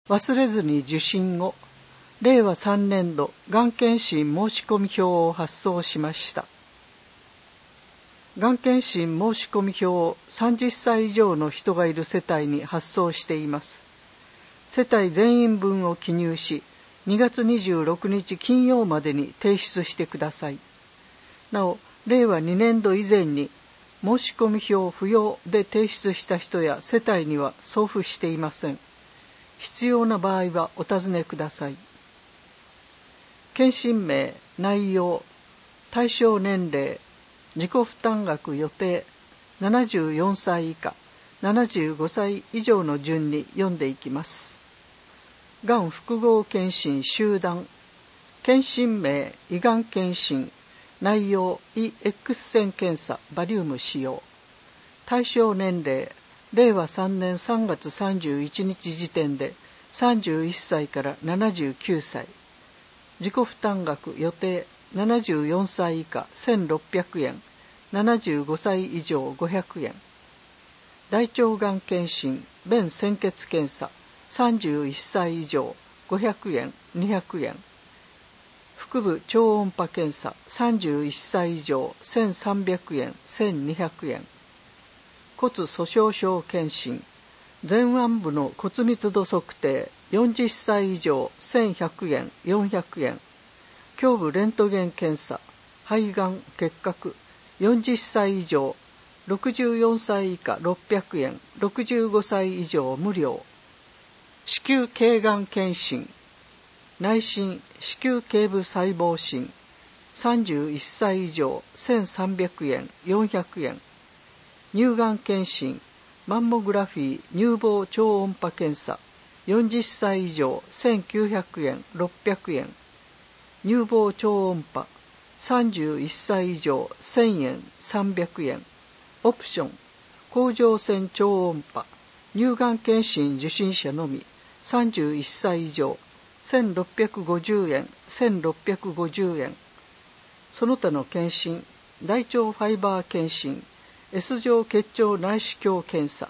忘れずに受診を。令和3年度がん検診申込票を発送しました。がん検診申込票を30歳以上の人がいる世帯に発送しています。世帯全員分を記入し、2月26日金曜までに提出してください。なお、令和2年度以前に申込票不要で提出した人や世帯には送付していません。必要な場合はお尋ねください。検診名、内容、対象年齢、自己負担額予定、74歳以下、75歳以上の順に読んでいきます。がん複合検診集団、検診名、胃がん検診、内容、胃 X 線検査、バリウム使用。対象年齢、令和3年3月31日時点で31歳から79歳。自己負担額予定74歳以下1600円、75歳以上500円。大腸がん検診、便潜血検査31歳以上500円、200円。腹部超音波検査31歳以上1300円、1200円。骨粗鬆症検診、前腕部の骨密度測定40歳以上1100円、400円。胸部レントゲン検査、肺がん、結核40歳以上64歳以下600円、65歳以上無料。子宮頸がん検診、内診、子宮頸部細胞診31歳以上1300円、400円。乳がん検診、マンモグラフィー乳房超音波検査40歳以上1900円、600円。乳房超音波31歳以上1000円、300円。オプション、甲状腺超音波乳がん検診受診者のみ31歳以上1650円、1650円。その他の検診、大腸ファイバー検診 S 状結腸内視鏡検査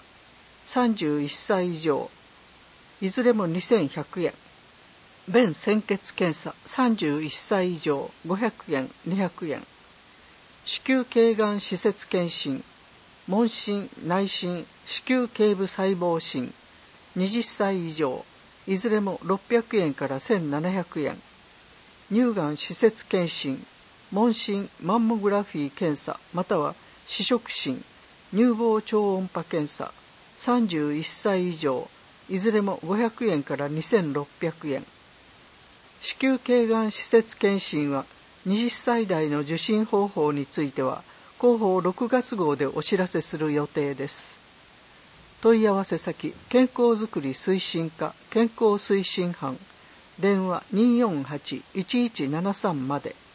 31歳以上いずれも2100円。便潜血検査31歳以上500円、200円。子宮頸がん施設検診、問診、内診、子宮頸部細胞診20歳以上いずれも600円から1700円。乳がん施設検診、問診、マンモグラフィー検査または試食診、乳房超音波検査31歳以上いずれも500円から2600円。子宮頸がん施設検診は20歳代の受診方法については広報6月号でお知らせする予定です。問い合わせ先、健康づくり推進課健康推進班、電話 248-1173 まで。